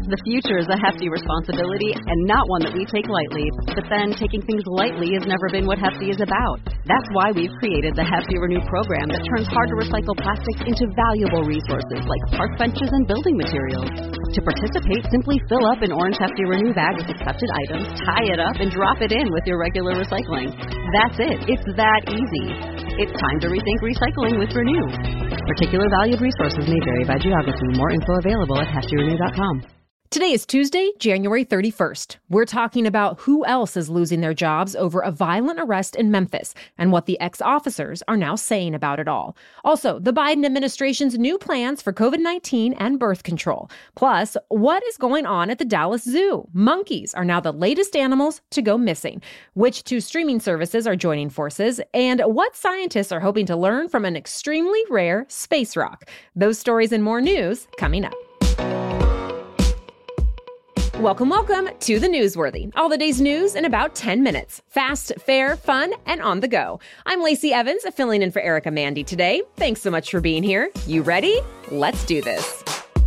The future is a hefty responsibility and not one that we take lightly. But then taking things lightly has never been what Hefty is about. That's why we've created the Hefty Renew program that turns hard-to-recycle plastics into valuable resources like park benches and building materials. To participate, simply fill up an orange Hefty Renew bag with accepted items, tie it up, and drop it in with your regular recycling. That's it. It's that easy. It's time to rethink recycling with Renew. Particular valued resources may vary by geography. More info available at heftyrenew.com. Today is Tuesday, January 31st. We're talking about who else is losing their jobs over a violent arrest in Memphis and what the ex-officers are now saying about it all. Also, the Biden administration's new plans for COVID-19 and birth control. Plus, what is going on at the Dallas Zoo? Monkeys are now the latest animals to go missing. Which two streaming services are joining forces? And what scientists are hoping to learn from an extremely rare space rock? Those stories and more news coming up. Welcome to The Newsworthy. All the day's news in about 10 minutes. Fast, fair, fun, and on the go. I'm Lacey Evans, filling in for Erica Mandy today. Thanks so much for being here. You ready? Let's do this.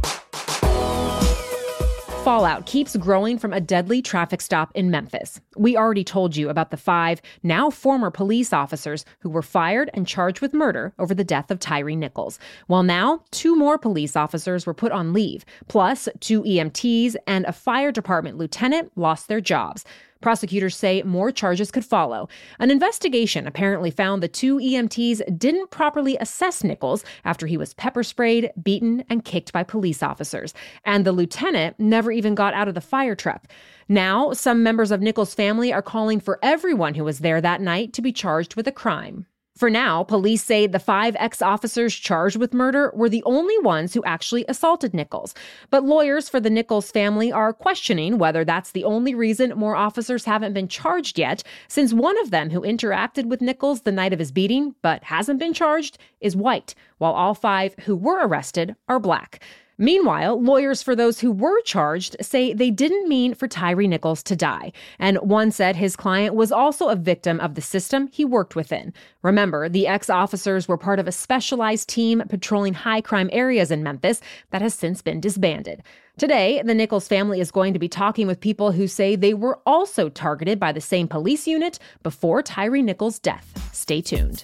Fallout keeps growing from a deadly traffic stop in Memphis. We already told you about the 5 now former police officers who were fired and charged with murder over the death of Tyre Nichols. Well, now 2 more police officers were put on leave, plus 2 EMTs and a fire department lieutenant lost their jobs. Prosecutors say more charges could follow. An investigation apparently found the 2 EMTs didn't properly assess Nichols after he was pepper sprayed, beaten, and kicked by police officers. And the lieutenant never even got out of the fire truck. Now, some members of Nichols' family are calling for everyone who was there that night to be charged with a crime. For now, police say the 5 ex-officers charged with murder were the only ones who actually assaulted Nichols. But lawyers for the Nichols family are questioning whether that's the only reason more officers haven't been charged yet, since one of them who interacted with Nichols the night of his beating but hasn't been charged is white, while all 5 who were arrested are black. Meanwhile, lawyers for those who were charged say they didn't mean for Tyre Nichols to die. And one said his client was also a victim of the system he worked within. Remember, the ex-officers were part of a specialized team patrolling high-crime areas in Memphis that has since been disbanded. Today, the Nichols family is going to be talking with people who say they were also targeted by the same police unit before Tyre Nichols' death. Stay tuned.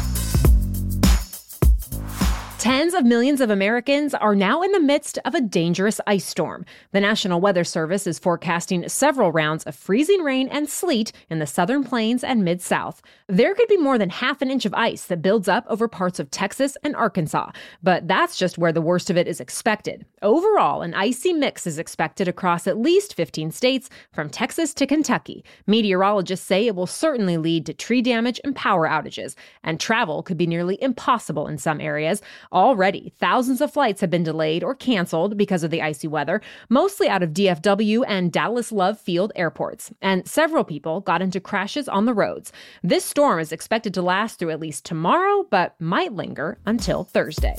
Tens of millions of Americans are now in the midst of a dangerous ice storm. The National Weather Service is forecasting several rounds of freezing rain and sleet in the southern plains and mid-south. There could be more than half an inch of ice that builds up over parts of Texas and Arkansas, but that's just where the worst of it is expected. Overall, an icy mix is expected across at least 15 states, from Texas to Kentucky. Meteorologists say it will certainly lead to tree damage and power outages, and travel could be nearly impossible in some areas. Already, thousands of flights have been delayed or canceled because of the icy weather, mostly out of DFW and Dallas Love Field airports. And several people got into crashes on the roads. This storm is expected to last through at least tomorrow, but might linger until Thursday.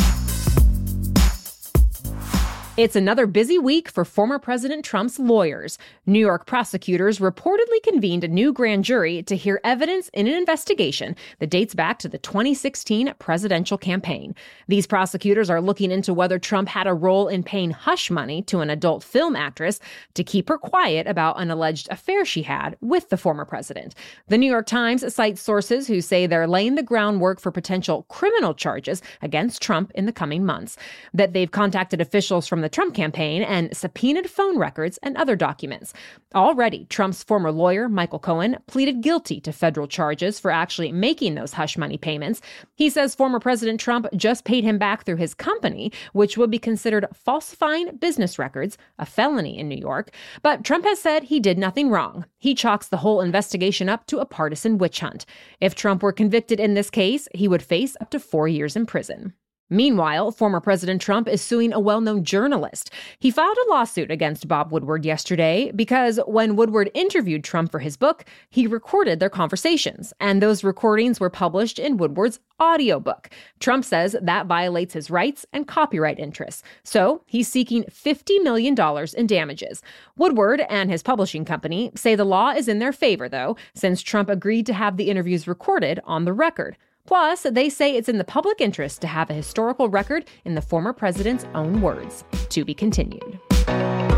It's another busy week for former President Trump's lawyers. New York prosecutors reportedly convened a new grand jury to hear evidence in an investigation that dates back to the 2016 presidential campaign. These prosecutors are looking into whether Trump had a role in paying hush money to an adult film actress to keep her quiet about an alleged affair she had with the former president. The New York Times cites sources who say they're laying the groundwork for potential criminal charges against Trump in the coming months, that they've contacted officials from the Trump campaign and subpoenaed phone records and other documents. Already, Trump's former lawyer, Michael Cohen, pleaded guilty to federal charges for actually making those hush money payments. He says former President Trump just paid him back through his company, which would be considered falsifying business records, a felony in New York. But Trump has said he did nothing wrong. He chalks the whole investigation up to a partisan witch hunt. If Trump were convicted in this case, he would face up to 4 years in prison. Meanwhile, former President Trump is suing a well-known journalist. He filed a lawsuit against Bob Woodward yesterday because when Woodward interviewed Trump for his book, he recorded their conversations, and those recordings were published in Woodward's audiobook. Trump says that violates his rights and copyright interests, so he's seeking $50 million in damages. Woodward and his publishing company say the law is in their favor, though, since Trump agreed to have the interviews recorded on the record. Plus, they say it's in the public interest to have a historical record in the former president's own words. To be continued.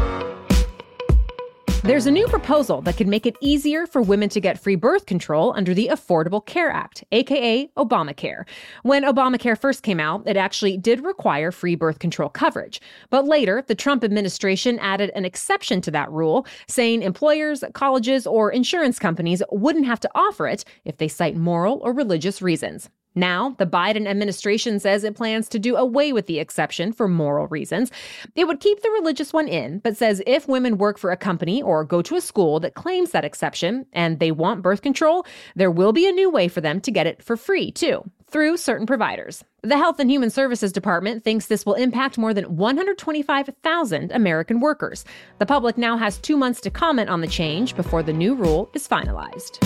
There's a new proposal that could make it easier for women to get free birth control under the Affordable Care Act, aka Obamacare. When Obamacare first came out, it actually did require free birth control coverage. But later, the Trump administration added an exception to that rule, saying employers, colleges, or insurance companies wouldn't have to offer it if they cite moral or religious reasons. Now, the Biden administration says it plans to do away with the exception for moral reasons. It would keep the religious one in, but says if women work for a company or go to a school that claims that exception and they want birth control, there will be a new way for them to get it for free, too, through certain providers. The Health and Human Services Department thinks this will impact more than 125,000 American workers. The public now has 2 months to comment on the change before the new rule is finalized.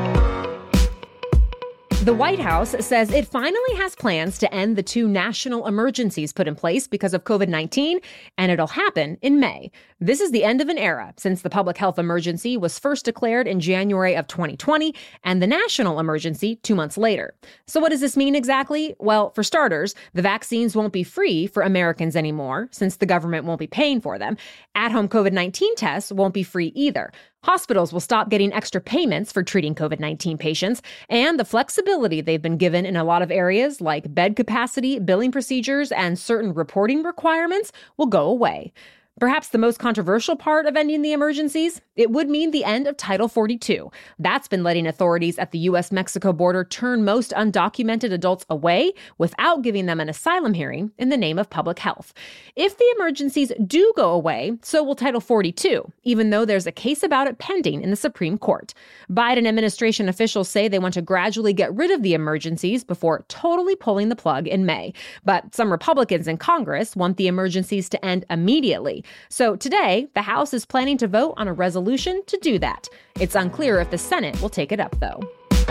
The White House says it finally has plans to end the 2 national emergencies put in place because of COVID-19, and it'll happen in May. This is the end of an era since the public health emergency was first declared in January of 2020 and the national emergency 2 months later. So what does this mean exactly? Well, for starters, the vaccines won't be free for Americans anymore since the government won't be paying for them. At-home COVID-19 tests won't be free either. Hospitals will stop getting extra payments for treating COVID-19 patients, and the flexibility they've been given in a lot of areas like bed capacity, billing procedures, and certain reporting requirements will go away. Perhaps the most controversial part of ending the emergencies, it would mean the end of Title 42. That's been letting authorities at the U.S.-Mexico border turn most undocumented adults away without giving them an asylum hearing in the name of public health. If the emergencies do go away, so will Title 42, even though there's a case about it pending in the Supreme Court. Biden administration officials say they want to gradually get rid of the emergencies before totally pulling the plug in May. But some Republicans in Congress want the emergencies to end immediately. So today, the House is planning to vote on a resolution to do that. It's unclear if the Senate will take it up, though.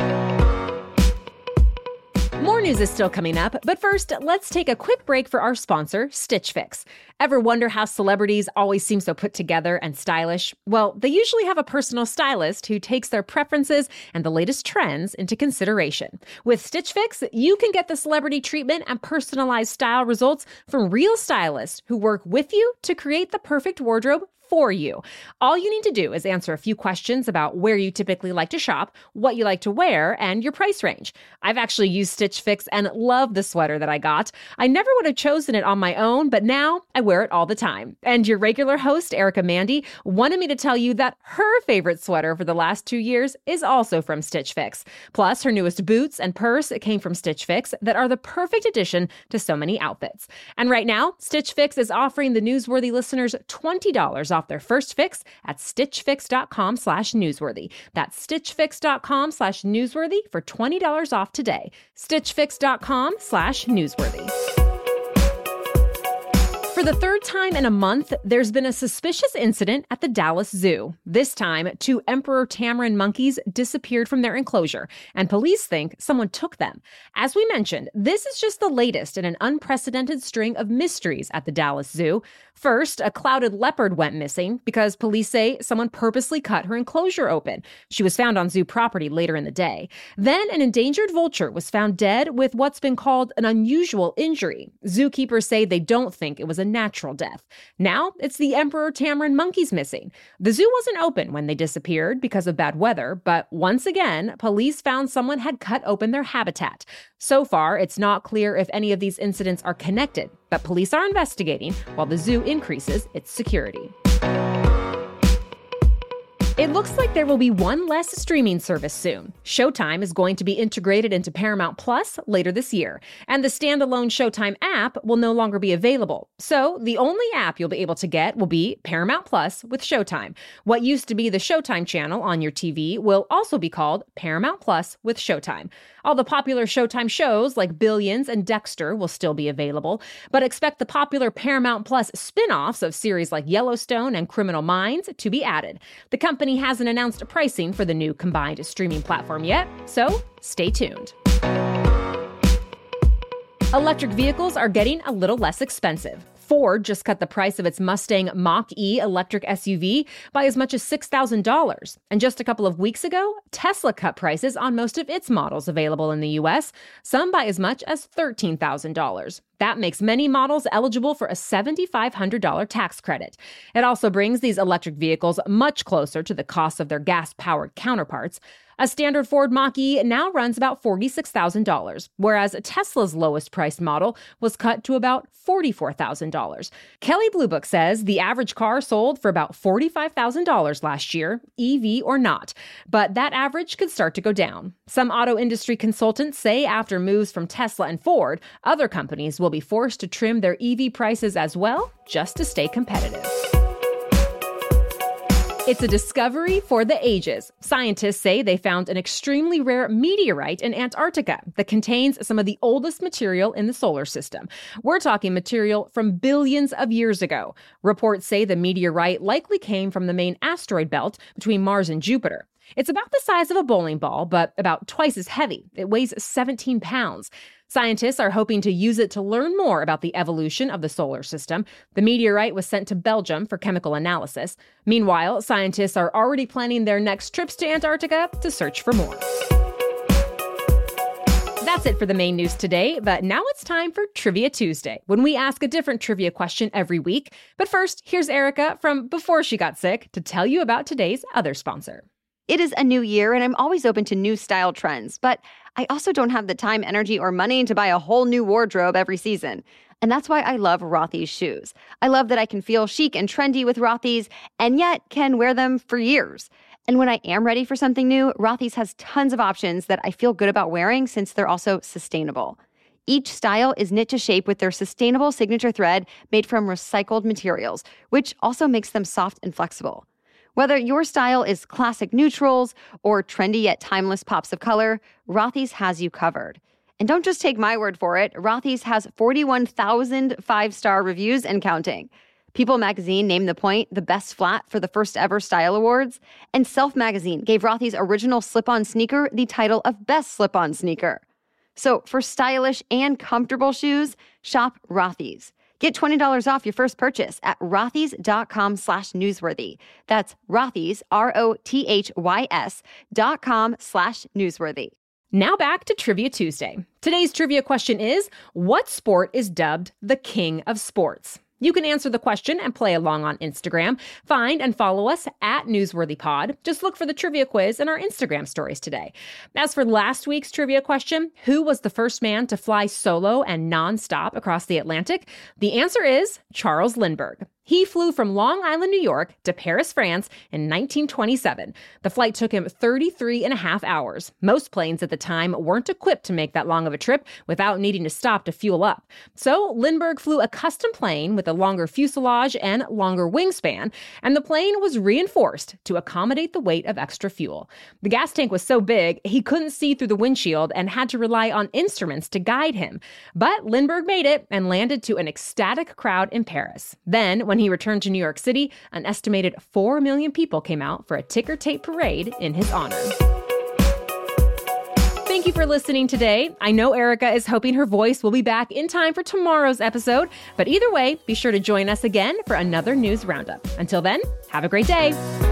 More news is still coming up, but first, let's take a quick break for our sponsor, Stitch Fix. Ever wonder how celebrities always seem so put together and stylish? Well, they usually have a personal stylist who takes their preferences and the latest trends into consideration. With Stitch Fix, you can get the celebrity treatment and personalized style results from real stylists who work with you to create the perfect wardrobe for you. All you need to do is answer a few questions about where you typically like to shop, what you like to wear, and your price range. I've actually used Stitch Fix and love the sweater that I got. I never would have chosen it on my own, but now I wear it all the time. And your regular host, Erica Mandy, wanted me to tell you that her favorite sweater for the last 2 years is also from Stitch Fix. Plus, her newest boots and purse came from Stitch Fix that are the perfect addition to so many outfits. And right now, Stitch Fix is offering the Newsworthy listeners $20 off their first fix at stitchfix.com/newsworthy. That's stitchfix.com/newsworthy for $20 off today. stitchfix.com/newsworthy. For the third time in a month, there's been a suspicious incident at the Dallas Zoo. This time, 2 emperor tamarin monkeys disappeared from their enclosure, and police think someone took them. As we mentioned, this is just the latest in an unprecedented string of mysteries at the Dallas Zoo. First, a clouded leopard went missing because police say someone purposely cut her enclosure open. She was found on zoo property later in the day. Then an endangered vulture was found dead with what's been called an unusual injury. Zookeepers say they don't think it was a natural death. Now it's the emperor tamarin monkeys missing. The zoo wasn't open when they disappeared because of bad weather, but once again, police found someone had cut open their habitat. So far, it's not clear if any of these incidents are connected, but police are investigating while the zoo increases its security. It looks like there will be one less streaming service soon. Showtime is going to be integrated into Paramount Plus later this year, and the standalone Showtime app will no longer be available. So the only app you'll be able to get will be Paramount Plus with Showtime. What used to be the Showtime channel on your TV will also be called Paramount Plus with Showtime. All the popular Showtime shows like Billions and Dexter will still be available, but expect the popular Paramount Plus spin-offs of series like Yellowstone and Criminal Minds to be added. The company hasn't announced pricing for the new combined streaming platform yet, so stay tuned. Electric vehicles are getting a little less expensive. Ford just cut the price of its Mustang Mach-E electric SUV by as much as $6,000. And just a couple of weeks ago, Tesla cut prices on most of its models available in the U.S., some by as much as $13,000. That makes many models eligible for a $7,500 tax credit. It also brings these electric vehicles much closer to the cost of their gas-powered counterparts. A standard Ford Mach-E now runs about $46,000, whereas Tesla's lowest-priced model was cut to about $44,000. Kelley Blue Book says the average car sold for about $45,000 last year, EV or not, but that average could start to go down. Some auto industry consultants say after moves from Tesla and Ford, other companies will be forced to trim their EV prices as well, just to stay competitive. It's a discovery for the ages. Scientists say they found an extremely rare meteorite in Antarctica that contains some of the oldest material in the solar system. We're talking material from billions of years ago. Reports say the meteorite likely came from the main asteroid belt between Mars and Jupiter. It's about the size of a bowling ball, but about twice as heavy. It weighs 17 pounds. Scientists are hoping to use it to learn more about the evolution of the solar system. The meteorite was sent to Belgium for chemical analysis. Meanwhile, scientists are already planning their next trips to Antarctica to search for more. That's it for the main news today, but now it's time for Trivia Tuesday, when we ask a different trivia question every week. But first, here's Erica from Before She Got Sick to tell you about today's other sponsor. It is a new year, and I'm always open to new style trends, but I also don't have the time, energy, or money to buy a whole new wardrobe every season. And that's why I love Rothy's shoes. I love that I can feel chic and trendy with Rothy's, and yet can wear them for years. And when I am ready for something new, Rothy's has tons of options that I feel good about wearing since they're also sustainable. Each style is knit to shape with their sustainable signature thread made from recycled materials, which also makes them soft and flexible. Whether your style is classic neutrals or trendy yet timeless pops of color, Rothy's has you covered. And don't just take my word for it. Rothy's has 41,000 five-star reviews and counting. People magazine named The Point the best flat for the first ever style awards. And Self magazine gave Rothy's original slip-on sneaker the title of best slip-on sneaker. So for stylish and comfortable shoes, shop Rothy's. Get $20 off your first purchase at rothys.com/newsworthy. That's Rothys, ROTHYS.com/newsworthy. Now back to Trivia Tuesday. Today's trivia question is, what sport is dubbed the king of sports? You can answer the question and play along on Instagram. Find and follow us at NewsworthyPod. Just look for the trivia quiz in our Instagram stories today. As for last week's trivia question, who was the first man to fly solo and nonstop across the Atlantic? The answer is Charles Lindbergh. He flew from Long Island, New York to Paris, France in 1927. The flight took him 33 and a half hours. Most planes at the time weren't equipped to make that long of a trip without needing to stop to fuel up. So Lindbergh flew a custom plane with a longer fuselage and longer wingspan, and the plane was reinforced to accommodate the weight of extra fuel. The gas tank was so big, he couldn't see through the windshield and had to rely on instruments to guide him. But Lindbergh made it and landed to an ecstatic crowd in Paris. Then, when he returned to New York City, an estimated 4 million people came out for a ticker tape parade in his honor. Thank you for listening today. I know Erica is hoping her voice will be back in time for tomorrow's episode, but either way, be sure to join us again for another news roundup. Until then, have a great day.